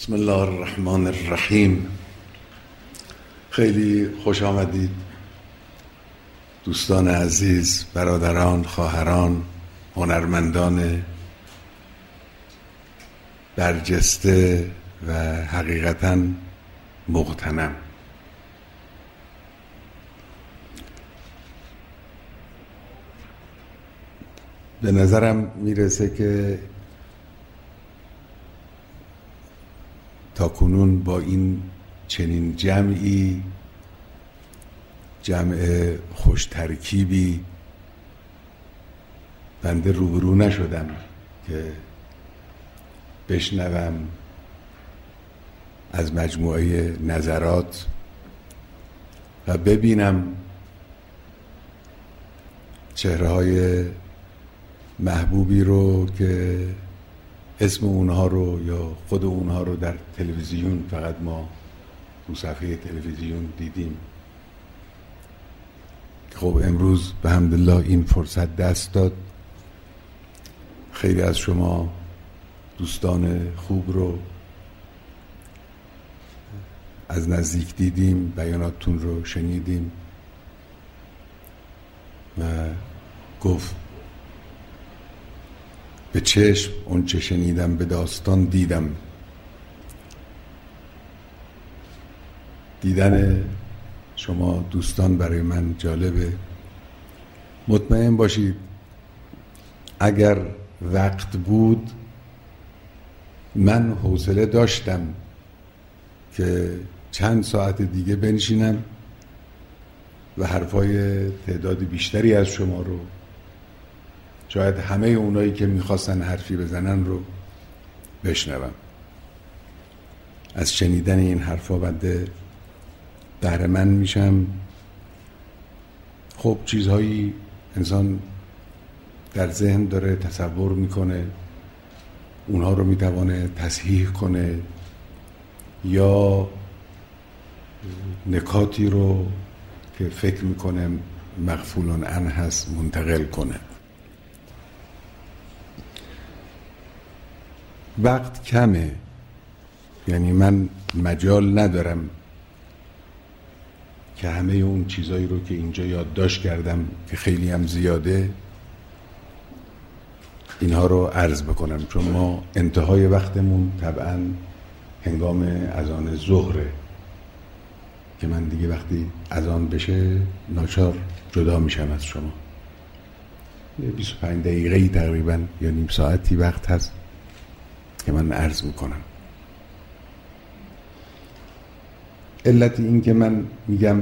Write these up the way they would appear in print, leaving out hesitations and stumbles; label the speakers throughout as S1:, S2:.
S1: بسم الله الرحمن الرحیم. خیلی خوش آمدید دوستان عزیز، برادران، خواهران، هنرمندان برجسته و حقیقتاً مغتنم. به نظرم میرسه که تاکنون با این چنین جمعی، جمع خوش ترکیبی، بنده روبرو نشدم که بشنوم از مجموعه نظرات و ببینم چهره‌های محبوبی رو که اسم اونها رو یا خود اونها رو در تلویزیون فقط ما رو صفحه تلویزیون دیدیم. خب امروز به حمدالله این فرصت دست داد. خیلی از شما دوستان خوب رو از نزدیک دیدیم، بیاناتتون رو شنیدیم و گفت به چشم اون چه شنیدم به داستان دیدم. دیدن شما دوستان برای من جالبه. مطمئن باشید اگر وقت بود من حوصله داشتم که چند ساعت دیگه بنشینم و حرفای تعداد بیشتری از شما رو، شاید همه اونایی که میخواستن حرفی بزنن رو بشنوم. از شنیدن این حرفا بنده بهره‌مند میشم. خب چیزهایی انسان در ذهن داره، تصور میکنه، اونها رو میتوانه تصحیح کنه یا نکاتی رو که فکر میکنه مغفولون عنه هست منتقل کنه. وقت کمه، یعنی من مجال ندارم که همه اون چیزایی رو که اینجا یادداشت کردم که خیلی هم زیاده اینها رو عرض بکنم، چون ما انتهای وقتمون طبعا هنگام اذان ظهره که من دیگه وقتی اذان بشه ناچار جدا میشم از شما. 25 دقیقه‌ای تقریبا یا نیم ساعتی وقت هست که من عرض میکنم. علت این که من میگم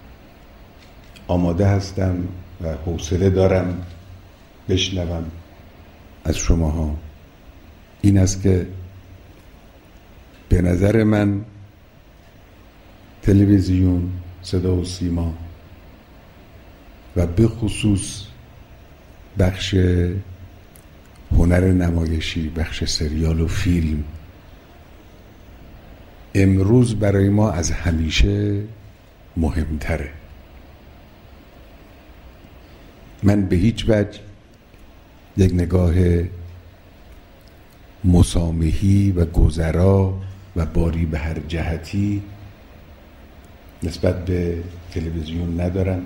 S1: آماده هستم و حوصله دارم بشنوم از شماها این است که به نظر من تلویزیون، صدا و سیما و به خصوص بخش هنر نمایشی، بخش سریال و فیلم امروز برای ما از همیشه مهمتره. من به هیچ وجه یک نگاه مسامحی و گذرا و باری به هر جهتی نسبت به تلویزیون ندارم.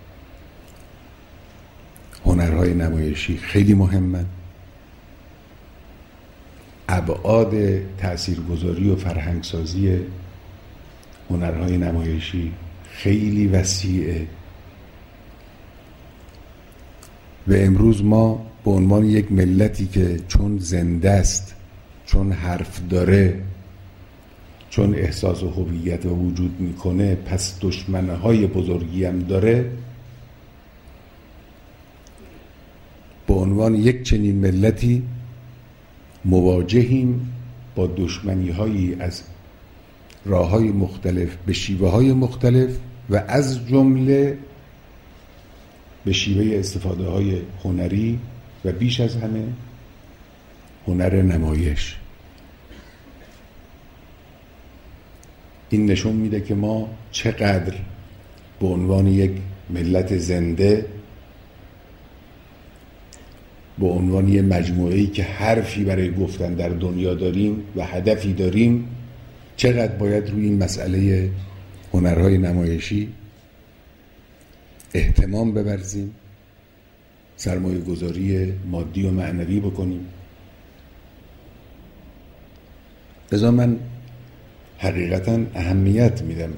S1: هنرهای نمایشی خیلی مهمن. ابعاد تاثیرگذاری و فرهنگسازی هنرهای نمایشی خیلی وسیعه و امروز ما به عنوان یک ملتی که چون زنده است، چون حرف داره، چون احساس و هویت وجود میکنه، پس دشمنهای بزرگی هم داره، به عنوان یک چنین ملتی مواجهیم با دشمنی‌هایی از راه‌های مختلف به شیوه‌های مختلف و از جمله به شیوه استفاده‌های هنری و بیش از همه هنر نمایش. این نشون میده که ما چقدر به عنوان یک ملت زنده، به عنوان یک مجموعه‌ای که حرفی برای گفتن در دنیا داریم و هدفی داریم، چقدر باید روی این مسئله هنرهای نمایشی اهتمام بورزیم، سرمایه گذاری مادی و معنوی بکنیم. لذا من حقیقتا اهمیت میدم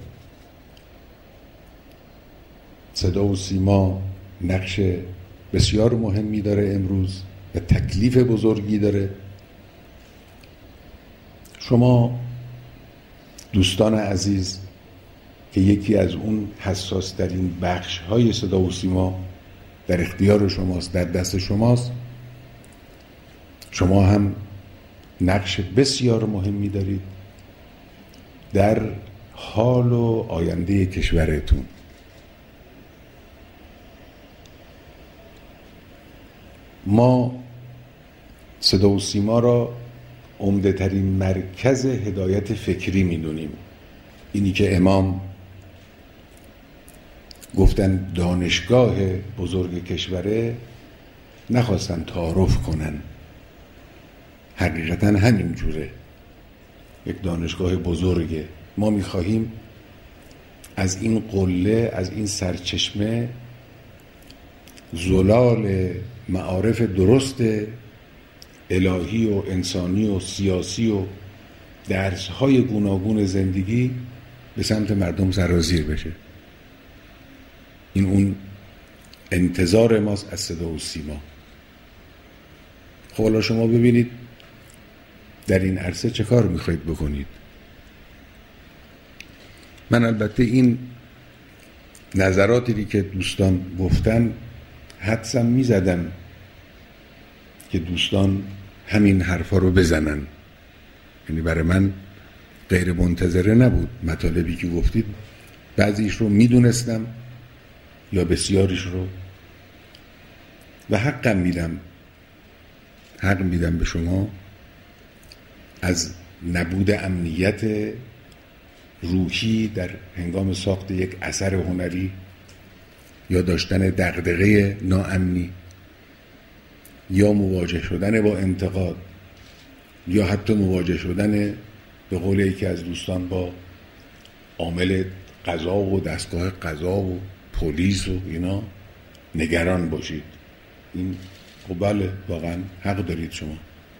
S1: صدا و سیما نقش بسیار مهمی داره امروز و تکلیف بزرگی داره. شما دوستان عزیز که یکی از اون حساس ترین بخش های صدا و سیما در اختیار شماست، در دست شماست، شما هم نقش بسیار مهمی دارید در حال و آینده کشورتون. ما صدا و سیما را عمده ترین مرکز هدایت فکری میدونیم. اینی که امام گفتن دانشگاه بزرگ کشوره، نخواستن تعارف کنن، حقیقتا همین جوره، یک دانشگاه بزرگه. ما میخواهیم از این قله، از این سرچشمه زلال معارف درست الهی و انسانی و سیاسی و درس‌های گوناگون زندگی به سمت مردم سرازیر بشه. این اون انتظار ماست از صدا و سیما. خب حالا شما ببینید در این عرصه چه کار میخواید بکنید. من البته این نظراتی که دوستان گفتن حدسم میزدم که دوستان همین حرفا رو بزنن، یعنی برای من غیر منتظره نبود. مطالبی که گفتید بعضیش رو میدونستم یا بسیاریش رو، و حق میدم به شما از نبود امنیت روحی در هنگام ساخت یک اثر هنری یا داشتن دغدغه ناامنی یا مواجه شدن با انتقاد یا حتی مواجه شدن به قول یکی از دوستان با عامل قضا و دستگاه قضا و پلیس و اینا نگران باشید. این خب بله، واقعا حق دارید شما.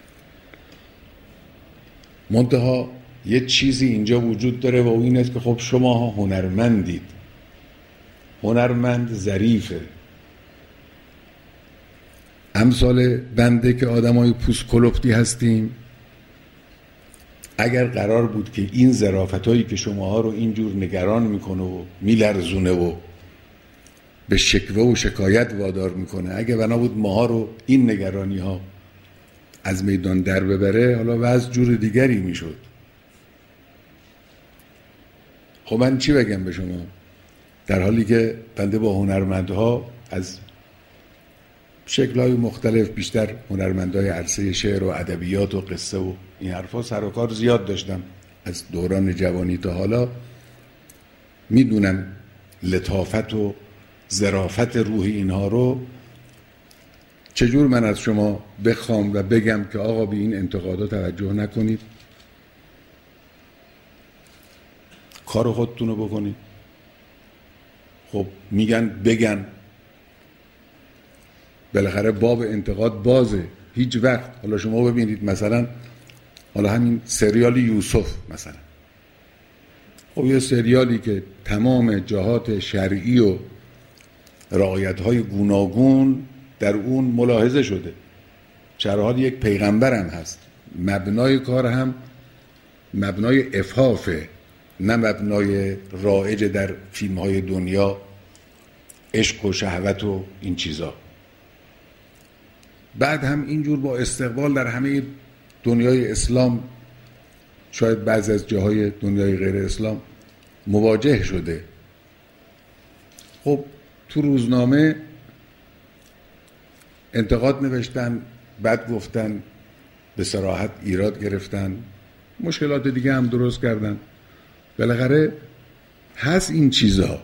S1: منتها یه چیزی اینجا وجود داره و این است که خب شما هنرمندید، هنرمند ظریفه. امثال بنده که آدمای پوست کلفتی هستیم، اگر قرار بود که این ظرافتایی که شماها رو اینجور نگران میکنه و میلرزونه و به شکوه و شکایت وادار میکنه، اگه بنا بود ماها رو این نگرانی ها از میدان در ببره، حالا وضع جور دیگری میشد. خب من چی بگم به شما، در حالی که بنده با هنرمندها از شکل‌های مختلف، بیشتر هنرمندای عرصه شعر و ادبیات و قصه و این حرفا سر و کار زیاد داشتم از دوران جوانی تا حالا، میدونم لطافت و ظرافت روح اینها رو. چجور من از شما بخوام و بگم که آقا به این انتقادات توجه نکنید، کار خودتون رو بکنید؟ خب میگن بگن، بالاخره باب انتقاد بازه هیچ وقت. حالا شما ببینید مثلا حالا همین سریال یوسف مثلا، خب یه سریالی که تمام جهات شرعی و رعایت‌های گوناگون در اون ملاحظه شده، چرحال یک پیغمبر هم هست، مبنای کار هم مبنای افهافه، نه مبنای رایج در فیلم‌های دنیا، عشق و شهوت و این چیزا. بعد هم اینجور با استقبال در همه دنیای اسلام، شاید بعضی از جاهای دنیای غیر اسلام مواجه شده. خب تو روزنامه انتقاد نوشتن، بعد گفتن، به صراحت ایراد گرفتن، مشکلات دیگه هم درست کردن. بالاخره هست این چیزها.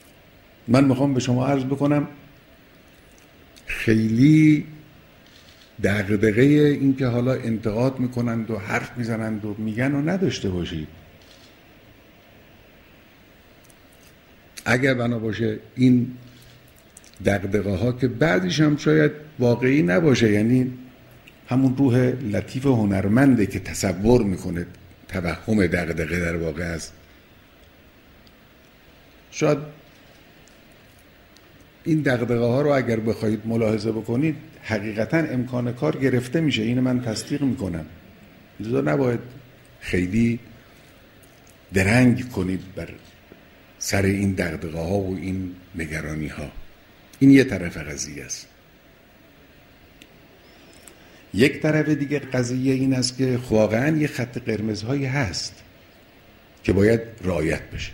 S1: من میخوام به شما عرض بکنم خیلی دغدغه این که حالا انتقاد میکنند و حرف میزنند و میگن و نداشته باشید. اگر بنا باشه این دغدغه ها که بعضیش هم شاید واقعی نباشه، یعنی همون روح لطیف هنرمنده که تصور میکنه توهم دغدغه در واقع است، شاید این دغدغه ها رو اگر بخواید ملاحظه بکنید حقیقتا امکان کار گرفته میشه. این من تصدیق میکنم. لذا نباید خیلی درنگ کنید بر سر این دغدغه ها و این نگرانی ها. این یه طرف قضیه است. یک طرف دیگه قضیه این است که واقعا یه خط قرمزهایی هست که باید رعایت بشه.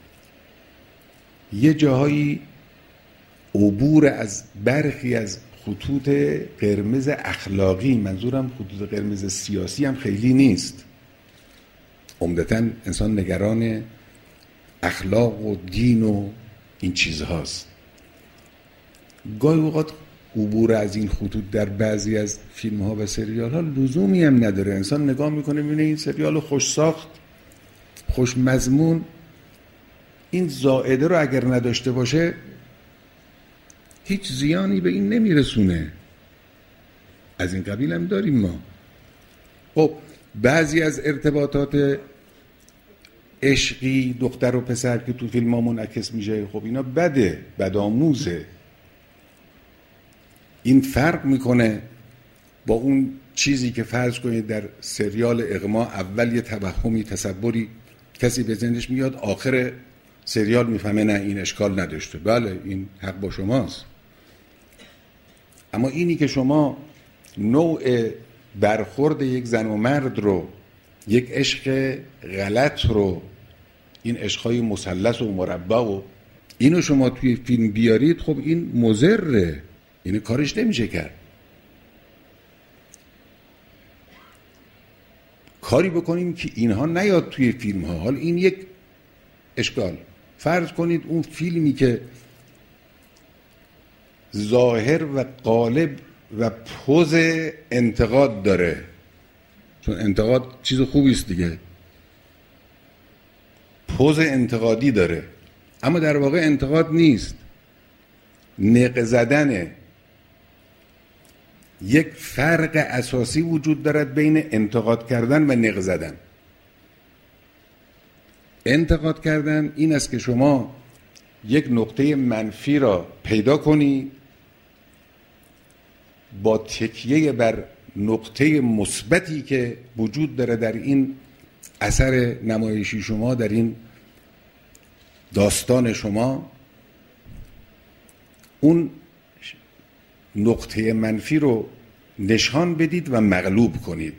S1: یه جاهایی عبور از برخی از خطوط قرمز اخلاقی، منظورم خطوط قرمز سیاسی هم خیلی نیست، عمدتاً انسان نگران اخلاق و دین و این چیزهاست. گاهی اوقات عبور از این خطوط در بعضی از فیلم ها و سریال ها لزومی هم نداره. انسان نگاه میکنه میبینه این سریال خوش ساخت، خوش مضمون، این زائده رو اگر نداشته باشه هیچ زیانی به این نمیرسونه. از این قبیل هم داریم ما. خب بعضی از ارتباطات عشقی دختر و پسر که تو فیلم ها منعکس میشه، خب اینا بده، بدآموزه. این فرق میکنه با اون چیزی که فرض کنید در سریال اغما اول یه توهمی، تصوری کسی به ذهنش میاد، آخر سریال میفهمه نه این اشکال نداشته. بله این حق با شماست. اما اینی که شما نوع برخورد یک زن و مرد رو، یک عشق غلط رو، این عشقای مثلث و مربع و اینو شما توی فیلم بیارید، خب این مضره، این کارش نمیشه کرد. کاری بکنیم که اینها نیاد توی فیلم ها. حالا این یک اشکال. فرض کنید اون فیلمی که ظاهر و قالب و پوز انتقاد داره، چون انتقاد چیز خوبی است دیگه، پوز انتقادی داره، اما در واقع انتقاد نیست، نق زدنه. یک فرق اساسی وجود دارد بین انتقاد کردن و نق زدن. انتقاد کردن این است که شما یک نقطه منفی را پیدا کنی، با تکیه بر نقطه مثبتی که وجود داره در این اثر نمایشی شما، در این داستان شما، اون نقطه منفی رو نشان بدید و مغلوب کنید.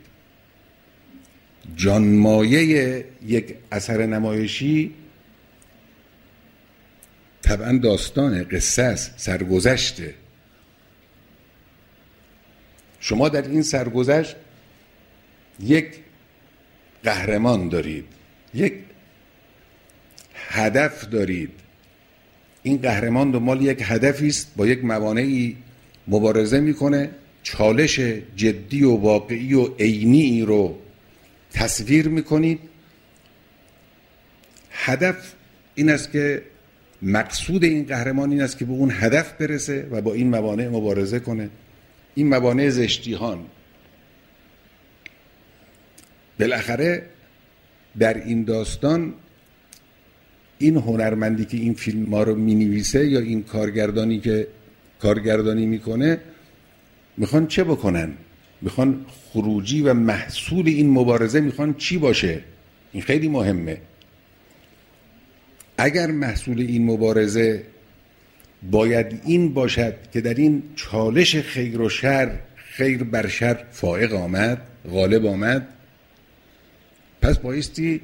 S1: جانمایه یک اثر نمایشی طبعا داستانه، قصه است، سرگذشته. شما در این سرگذشت یک قهرمان دارید، یک هدف دارید. این قهرمان دنبال یک هدفی است، با یک موانعی مبارزه میکنه، چالش جدی و واقعی و عینی رو تصویر میکنید. هدف این است که مقصود این قهرمان این است که به اون هدف برسه و با این موانع مبارزه کنه. این موانع زشتیهان. بالاخره در این داستان این هنرمندی که این فیلم ما رو می نویسه یا این کارگردانی که کارگردانی میکنه میخوان چه بکنن؟ میخوان خروجی و محصول این مبارزه میخوان چی باشه؟ این خیلی مهمه. اگر محصول این مبارزه باید این باشد که در این چالش خیر و شر، خیر بر شر فائق آمد، غالب آمد، پس بایستی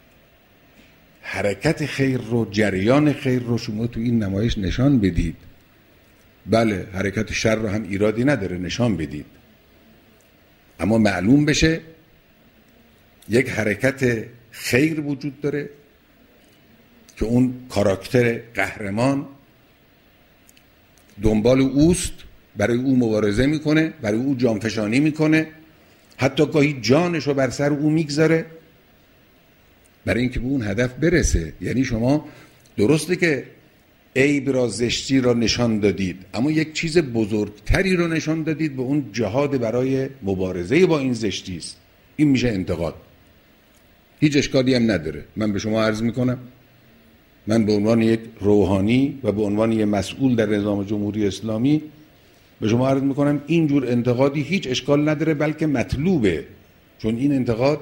S1: حرکت خیر رو، جریان خیر رو شما تو این نمایش نشان بدید. بله حرکت شر رو هم ایرادی نداره نشان بدید، اما معلوم بشه یک حرکت خیر وجود داره که اون کاراکتر قهرمان دنبال اوست برای او مبارزه میکنه، برای او جانفشانی میکنه، حتی گاهی جانش رو بر سر او میگذاره برای اینکه به اون هدف برسه. یعنی شما درسته که عیب را، زشتی را نشان دادید، اما یک چیز بزرگتری رو نشان دادید، به اون جهاد برای مبارزه با این زشتی است. این میشه انتقاد. هیچ اشکالی هم نداره. من به شما عرض میکنم، من به عنوان یک روحانی و به عنوان یک مسئول در نظام جمهوری اسلامی به شما عرض میکنم اینجور انتقادی هیچ اشکال نداره، بلکه مطلوبه، چون این انتقاد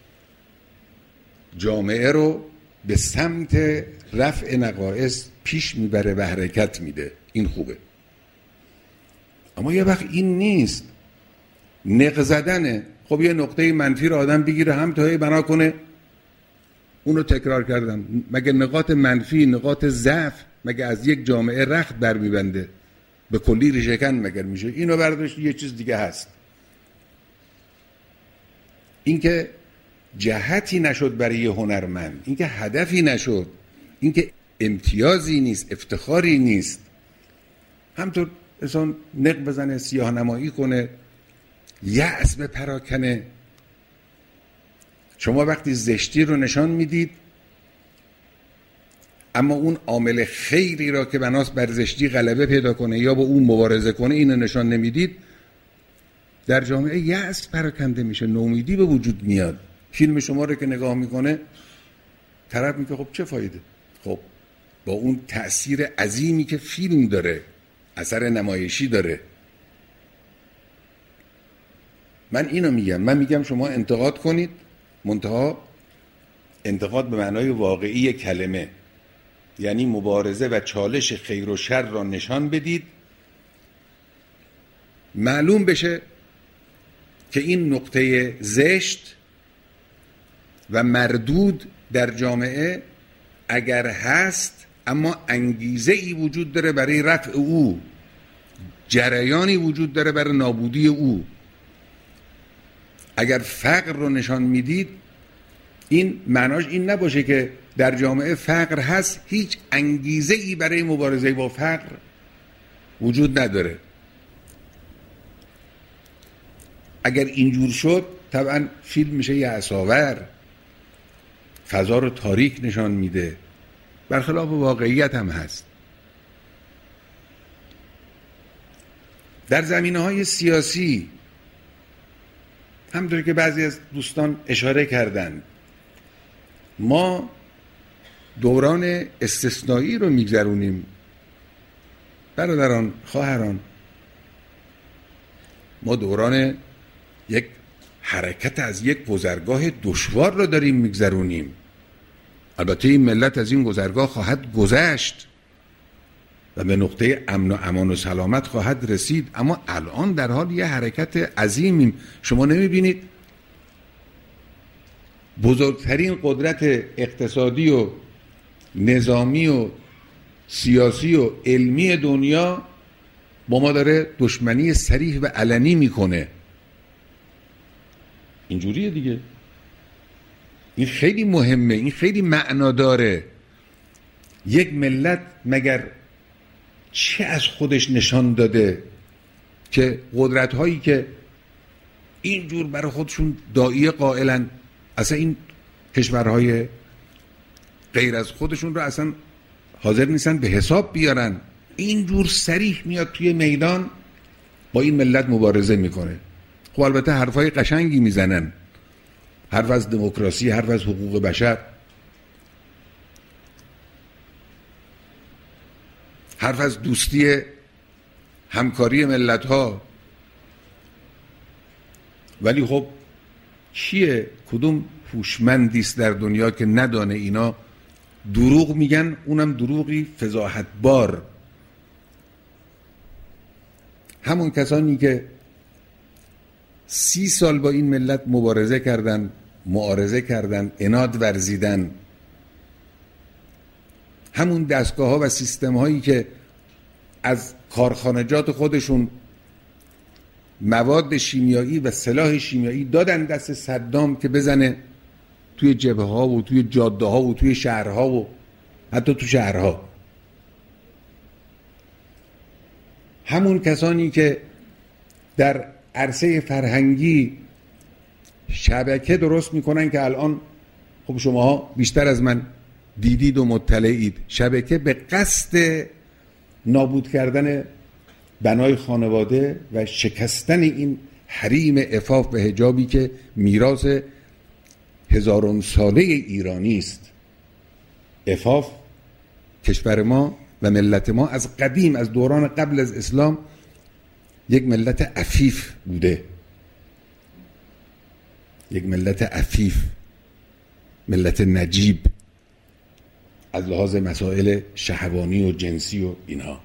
S1: جامعه رو به سمت رفع نقائص پیش میبره و حرکت میده. این خوبه. اما یه وقت این نیست، نق زدنه. خب یه نقطه منفی رو آدم بگیره هم تا بنا کنه اونو تکرار کردن. مگه نقاط منفی، نقاط ضعف مگه از یک جامعه رخت بر میبنده؟ به کلی ریشه‌کن مگر میشه؟ اینو برداشت یه چیز دیگه هست. اینکه جهتی نشد برای هنرمند، اینکه هدفی نشد، اینکه امتیازی نیست، افتخاری نیست، همطور انسان نق بزنه، سیاه نمایی کنه، یأس به پراکنه. شما وقتی زشتی رو نشان میدید اما اون عامل خیری را که بناس بر زشتی غلبه پیدا کنه یا با اون مبارزه کنه اینو نشان نمیدید، در جامعه یأس پراکنده میشه، نومیدی به وجود میاد. فیلم شما رو که نگاه میکنه طرف میگه خب چه فایده؟ خب با اون تأثیر عظیمی که فیلم داره، اثر نمایشی داره. من اینو میگم، من میگم شما انتقاد کنید، منتها انتقاد به معنای واقعی کلمه، یعنی مبارزه و چالش خیر و شر را نشان بدید، معلوم بشه که این نقطه زشت و مردود در جامعه اگر هست اما انگیزه ای وجود داره برای رفع او، جریانی وجود داره برای نابودی او. اگر فقر رو نشان میدید، این معناش این نباشه که در جامعه فقر هست، هیچ انگیزه ای برای مبارزه با فقر وجود نداره. اگر اینجور شد طبعا فیلم میشه یأس‌آور، فضا رو تاریک نشان میده، برخلاف واقعیت هم هست. در زمینه‌های سیاسی همونطور که بعضی از دوستان اشاره کردند، ما دوران استثنایی رو میگذرونیم. برادران، خواهران، ما دوران یک حرکت از یک گذرگاه دشوار رو داریم میگذرونیم. البته این ملت از این گذرگاه خواهد گذشت و به نقطه امن و امان و سلامت خواهد رسید، اما الان در حال یه حرکت عظیمیم. شما نمیبینید بزرگترین قدرت اقتصادی و نظامی و سیاسی و علمی دنیا با ما داره دشمنی صریح و علنی میکنه؟ اینجوریه دیگه. این خیلی مهمه، این خیلی معنا داره. یک ملت مگر چه از خودش نشان داده که قدرت هایی که اینجور برای خودشون داعیه قائلن، اصلا این کشورهای غیر از خودشون رو اصلا حاضر نیستن به حساب بیارن، اینجور صریح میاد توی میدان با این ملت مبارزه میکنه. خب البته حرفای قشنگی میزنن، حرف از دموکراسی، حرف از حقوق بشر، حرف از دوستی، همکاری ملت ها، ولی خب کیه، کدوم هوشمندی است در دنیا که ندانه اینا دروغ میگن، اونم دروغی فضاحت بار. همون کسانی که 30 سال با این ملت مبارزه کردن، معارضه کردن، عناد ورزیدن، همون دستگاه ها و سیستم هایی که از کارخانجات خودشون مواد شیمیایی و سلاح شیمیایی دادن دست صدام که بزنه توی جبهه ها و توی جاده ها و توی شهرها و حتی تو شهرها، همون کسانی که در عرصه فرهنگی شبکه درست میکنن که الان خب شماها بیشتر از من دیدید و مطلعید، شبکه به قصد نابود کردن بنای خانواده و شکستن این حریم عفاف و حجابی که میراث هزاران ساله ایرانی است. عفاف کشور ما و ملت ما از قدیم، از دوران قبل از اسلام، یک ملت عفیف بوده، یک ملت عفیف، ملت نجیب از لحاظ مسائل شهوانی و جنسی و اینها.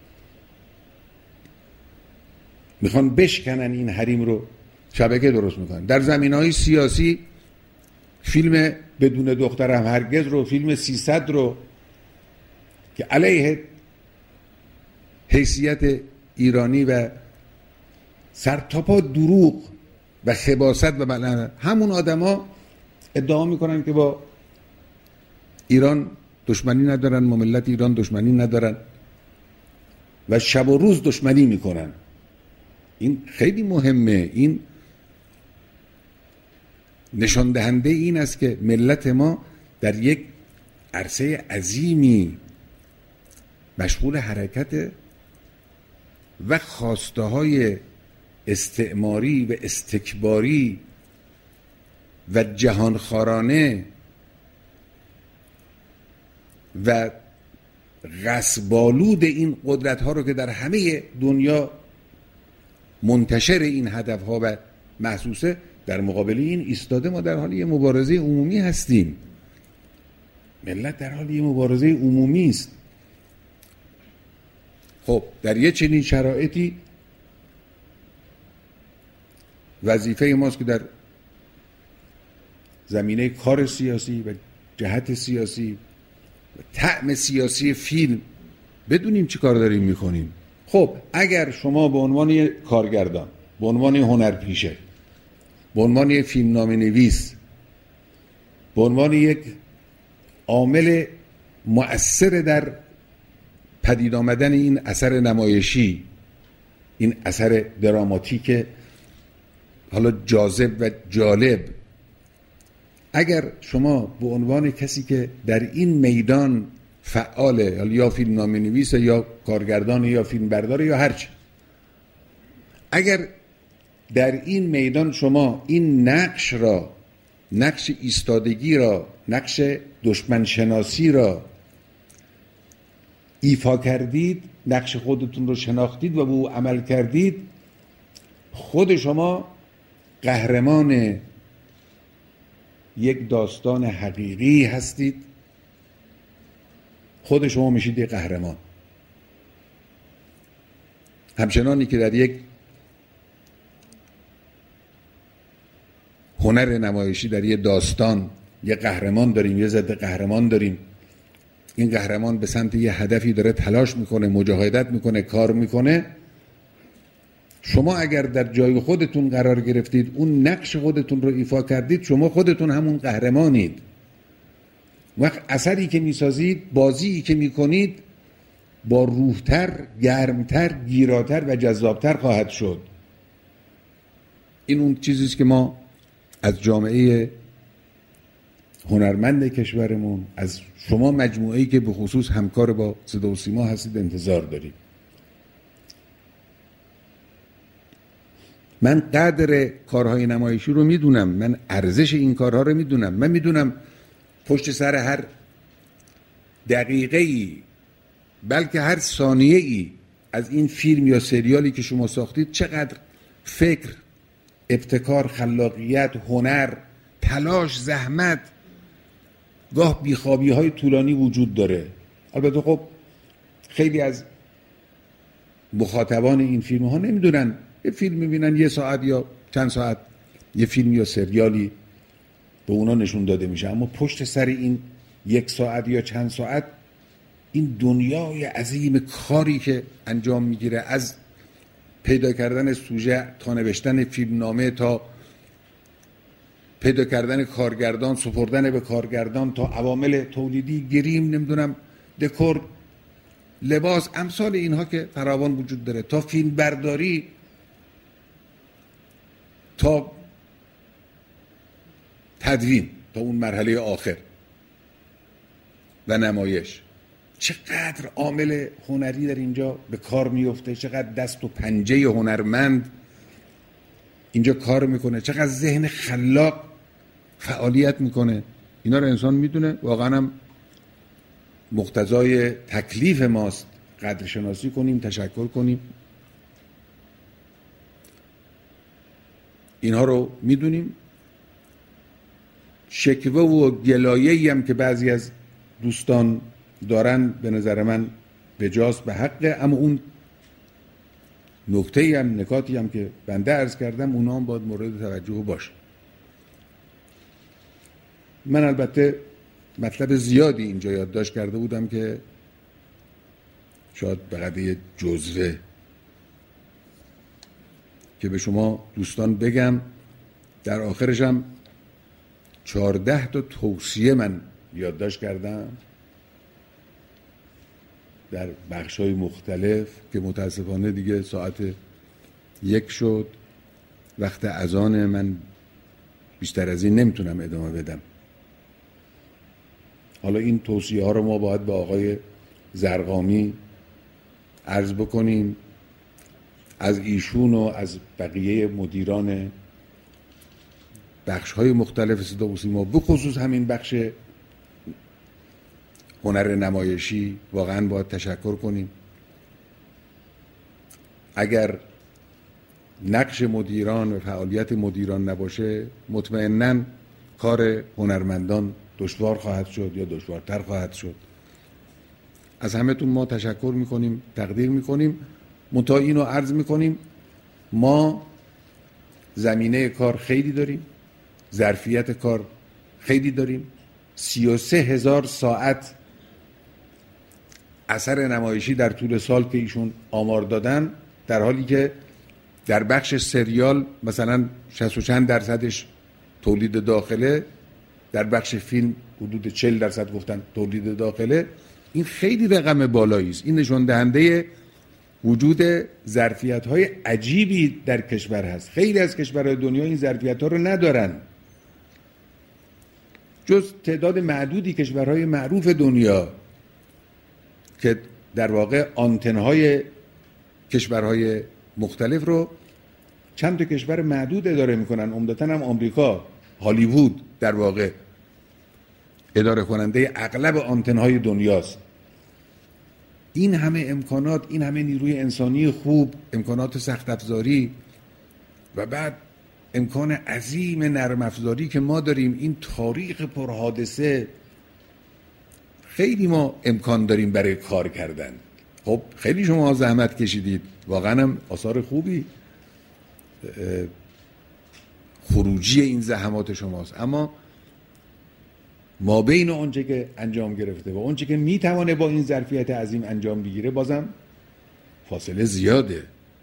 S1: میخوان بشکنن این حریم رو، شبکه درست میکنن. در زمینهای سیاسی فیلم بدون دخترم هرگز رو، فیلم 300 رو که علیه حیثیت ایرانی و سرتاپا دروغ و خباثت و بلند، همون آدما ادعا میکنن که با ایران دشمنی ندارن، با ملت ایران دشمنی ندارن و شب و روز دشمنی میکنن. این خیلی مهمه. این نشان دهنده این است که ملت ما در یک عرصه عظیمی مشغول حرکت و خواسته های استعماری و استکباری و جهانخوارانه و غصب‌آلود این قدرت ها رو که در همه دنیا منتشر این هدف ها و محسوسه، در مقابل این ایستاده. ما در حال یه مبارزه عمومی هستیم، ملت در حال یه مبارزه عمومی است. خب در یه چنین شرایطی وظیفه ماست که در زمینه کار سیاسی و جهت سیاسی و طعم سیاسی فیلم بدونیم چی کار داریم میکنیم. خب اگر شما به عنوان یک کارگردان، به عنوان هنرپیشه، به عنوان یک فیلمنامه نویس، به عنوان یک عامل مؤثر در پدید آمدن این اثر نمایشی، این اثر دراماتیک حالا جاذب و جالب، اگر شما به عنوان کسی که در این میدان فعاله، یا فیلمنامه نویس یا کارگردان یا فیلمبردار یا هرچی، اگر در این میدان شما این نقش را، نقش ایستادگی را، نقش دشمن شناسی را ایفا کردید، نقش خودتون رو شناختید و به او عمل کردید، خود شما قهرمان یک داستان حقیقی هستید. خود شما میشید یک قهرمان. همچنانی که در یک هنر نمایشی، در یک داستان یه قهرمان داریم، یه ضد قهرمان داریم، این قهرمان به سمت یه هدفی داره تلاش میکنه، مجاهدت میکنه، کار میکنه. شما اگر در جای خودتون قرار گرفتید، اون نقش خودتون رو ایفا کردید، شما خودتون همون قهرمانید. وقت اثری که میسازید، بازی که میکنید، با روحتر، گرمتر، گیراتر و جذابتر خواهد شد. این اون چیزیست که ما از جامعه هنرمند کشورمون، از شما مجموعه‌ای که به خصوص همکار با صدا و سیما هستید انتظار داریم. من قدر کارهای نمایشی رو میدونم، من ارزش این کارها رو میدونم، من میدونم پشت سر هر دقیقه‌ای، بلکه هر ثانیه‌ای از این فیلم یا سریالی که شما ساختید چقدر فکر، ابتکار، خلاقیت، هنر، تلاش، زحمت، گاه بیخوابی‌های طولانی وجود داره. البته خب خیلی از مخاطبان این فیلم‌ها نمیدونن، یه فیلم میبینن یه ساعت یا چند ساعت یه فیلم یا سریالی به اونا نشون داده میشه، اما پشت سر این یک ساعت یا چند ساعت این دنیای عظیم کاری که انجام میگیره، از پیدا کردن سوژه تا نوشتن فیلمنامه، تا پیدا کردن کارگردان، سپردن به کارگردان، تا عوامل تولیدی، گریم، نمیدونم دکور، لباس، امثال اینها که فراوان وجود داره، تا فیلم برداری، تا تدوین، تا اون مرحله آخر و نمایش. چقدر عامل هنری در اینجا به کار میفته، چقدر دست و پنجه هنرمند اینجا کار میکنه، چقدر ذهن خلاق فعالیت میکنه. اینا رو انسان میدونه. واقعا هم مقتضای تکلیف ماست قدرشناسی کنیم، تشکر کنیم. اینها رو میدونیم. شکوه و گلایه‌ای هم که بعضی از دوستان دارن به نظر من بجاست، به حقه، اما اون نکته‌ای هم، نکاتی هم که بنده عرض کردم، اونا هم باید مورد توجه باشه. من البته مطلب زیادی اینجا یادداشت کرده بودم که شاید به قدر جزوه که به شما دوستان بگم. در آخرش هم 14 تا توصیه من یادداشت کردم در بخش‌های مختلف که متاسفانه دیگه ساعت 1 شد، وقت اذان، من بیشتر از این نمیتونم ادامه بدم. حالا این توصیه ها رو ما باید به آقای زرقامی عرض بکنیم، از ایشون و از بقیه مدیران بخش‌های مختلف صدا و سیما، بخصوص همین بخش هنر نمایشی، واقعا باید تشکر کنیم. اگر نقش مدیران و فعالیت مدیران نباشه، مطمئناً کار هنرمندان دشوار خواهد شد یا دشوارتر خواهد شد. از همه‌تون ما تشکر میکنیم، تقدیر میکنیم. منتها اینو عرض میکنیم، ما زمینه کار خیلی داریم، ظرفیت کار خیلی داریم. 33,000 ساعت اثر نمایشی در طول سال که ایشون آمار دادن، در حالی که در بخش سریال مثلا 60 و چند درصدش تولید داخله، در بخش فیلم حدود 40% گفتن تولید داخله. این خیلی رقم بالایی است. این نشون دهنده وجود ظرفیت‌های عجیبی در کشور هست. خیلی از کشورهای دنیا این ظرفیت‌ها رو ندارن. جز تعداد معدودی کشورهای معروف دنیا که در واقع آنتن‌های کشورهای مختلف رو چند تا کشور معدود اداره میکنن. عمدتاً هم آمریکا، هالیوود در واقع اداره کننده اغلب آنتن‌های دنیاست. این همه امکانات، این همه نیروی انسانی خوب، امکانات سخت افزاری و بعد امکان عظیم نرم افزاری که ما داریم، این تاریخ پرحادثه، خیلی ما امکان داریم برای کار کردن. خب خیلی شما زحمت کشیدید، واقعا هم آثار خوبی خروجی این زحمات شماست، اما ما بین اونچه که انجام گرفته و اونچه که میتوانه با این ظرفیت عظیم انجام بگیره بازم فاصله زیاده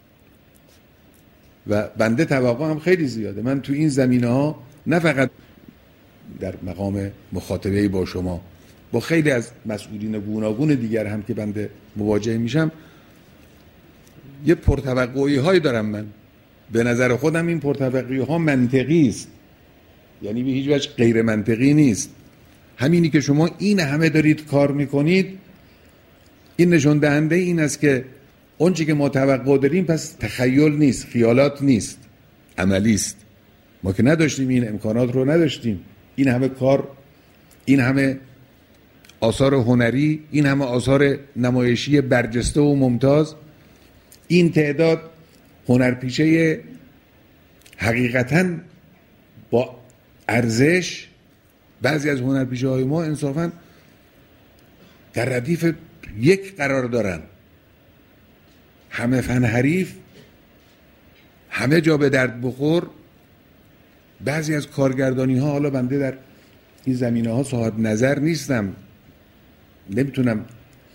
S1: و بنده توقع هم خیلی زیاده. من تو این زمینه ها نه فقط در مقام مخاطبه با شما، با خیلی از مسئولین گوناگون دیگر هم که بنده مواجه میشم، یه پرتوقعی های دارم. من به نظر خودم این پرتوقعی ها منطقی است، یعنی به هیچ وجه غیر منطقی نیست. همینی که شما این همه دارید کار میکنید، این نشون دهنده این است که اونچه که ما توقع داریم پس تخیل نیست، خیالات نیست، عملی است. ما که نداشتیم، این امکانات رو نداشتیم، این همه کار، این همه آثار هنری، این همه آثار نمایشی برجسته و ممتاز، این تعداد هنرپیشه حقیقتاً با ارزش. بعضی از هنرپیشه های ما انصافاً در ردیف یک قرار دارن، همه فن حریف، همه جا به درد بخور. بعضی از کارگردانی ها، حالا بنده در این زمینه ها صاحب نظر نیستم، نمیتونم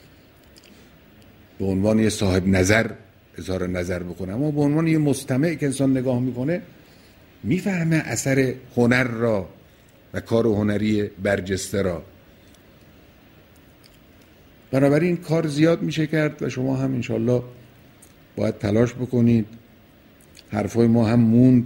S1: به عنوان یه صاحب نظر اظهار نظر بکنم، اما به عنوان یه مستمع که انسان نگاه میکنه میفهمه اثر هنر را و کار هنری برجسته را. بنابراین کار زیاد میشه کرد و شما هم انشالله باید تلاش بکنید. حرفای ما هم موند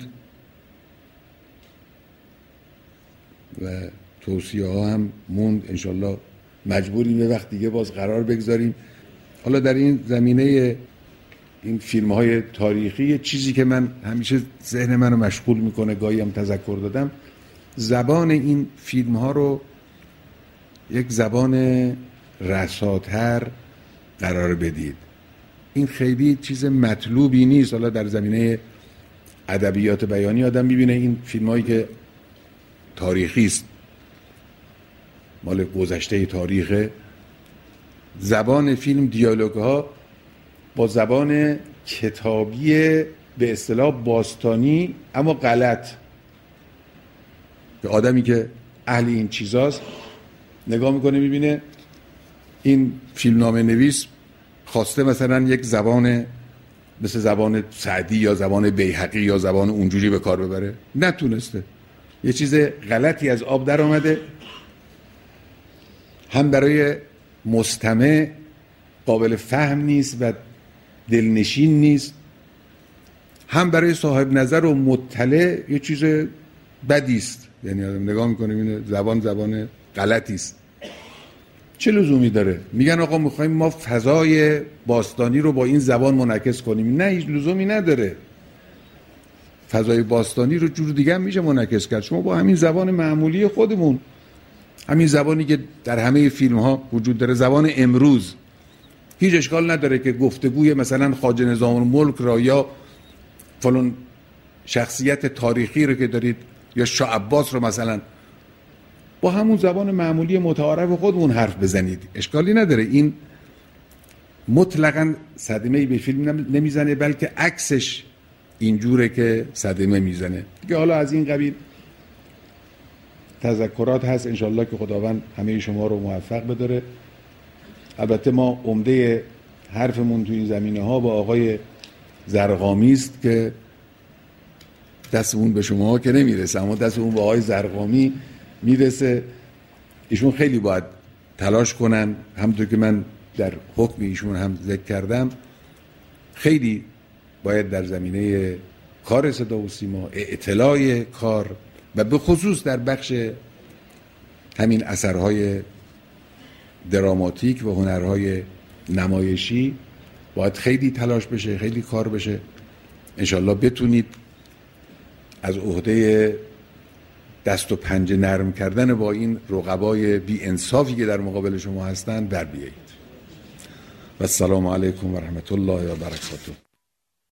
S1: و توصیه ها هم موند. انشالله مجبوریم یه وقت دیگه باز قرار بگذاریم. حالا در این زمینه این فیلم های تاریخی یه چیزی که من همیشه ذهن منو مشغول میکنه، گاهی هم تذکر دادم، زبان این فیلم ها رو یک زبان رساتر قرار بدید. این خیلی چیز مطلوبی نیست. حالا در زمینه ادبیات بیانی آدم میبینه این فیلم هایی که تاریخی است، مال گذشته تاریخه، زبان فیلم، دیالوگ ها با زبان کتابی به اصطلاح باستانی اما غلط. به آدمی که اهل این چیزاست نگاه میکنه میبینه این فیلمنامه نویس خواسته مثلا یک زبان مثل زبان سعدی یا زبان بیهقی یا زبان اونجوری به کار ببره، نتونسته. یه چیز غلطی از آب در آمده، هم برای مستمع قابل فهم نیست و دلنشین نیست، هم برای صاحب نظر و مطلع یه چیز بدی است. یعنی آدم نگاه میکنه میبینه زبان غلطی است. چه لزومی داره؟ میگن آقا میخوایم ما فضای باستانی رو با این زبان منعکس کنیم. نه، هیچ لزومی نداره. فضای باستانی رو جور دیگه هم میشه منعکس کرد. شما با همین زبان معمولی خودمون، همین زبانی که در همه فیلم ها وجود داره، زبان امروز، هیچ اشکال نداره که گفتگوی مثلا خواجه نظام الملک را یا فلان شخصیت تاریخی رو که دارید یا شاه عباس رو مثلا با همون زبان معمولی متعارف خودمون حرف بزنید، اشکالی نداره. این مطلقاً صدمه‌ای به فیلم نمیزنه، بلکه عکسش اینجوره که صدمه میزنه دیگه. حالا از این قبیل تذکرات هست، انشالله که خداوند همه شما رو موفق بداره. البته ما عمده حرفمون تو این زمینه ها با آقای زرقامی است که دستمون به شما که نمیرسه، اما دستمون به آقای زرقامی میرسه. ایشون خیلی باید تلاش کنن، همونطور که من در حکم ایشون هم ذکر کردم، خیلی باید در زمینه کار صدا و سیما، اطلاع کار و به خصوص در بخش همین اثرهای دراماتیک و هنرهای نمایشی باید خیلی تلاش بشه، خیلی کار بشه. انشالله بتونید از عهده دست و پنجه نرم کردن با این رقبای بی انصافی که در مقابل شما هستند بر بیایید. و السلام علیکم و رحمت الله و برکاته.